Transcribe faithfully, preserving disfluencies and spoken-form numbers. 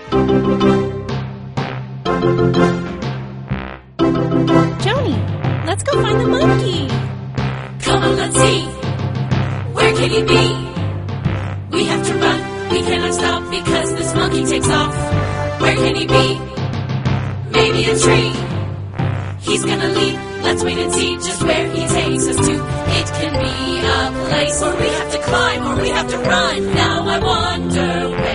Joni, let's go find the monkey. Come on, let's see. Where can he be? We have to run. We cannot stop because this monkey takes off. Where can he be? Maybe a tree. He's gonna leap. Let's wait and see just where he takes us to. It can be a place where we have to climb or we have to run. Now I wonder where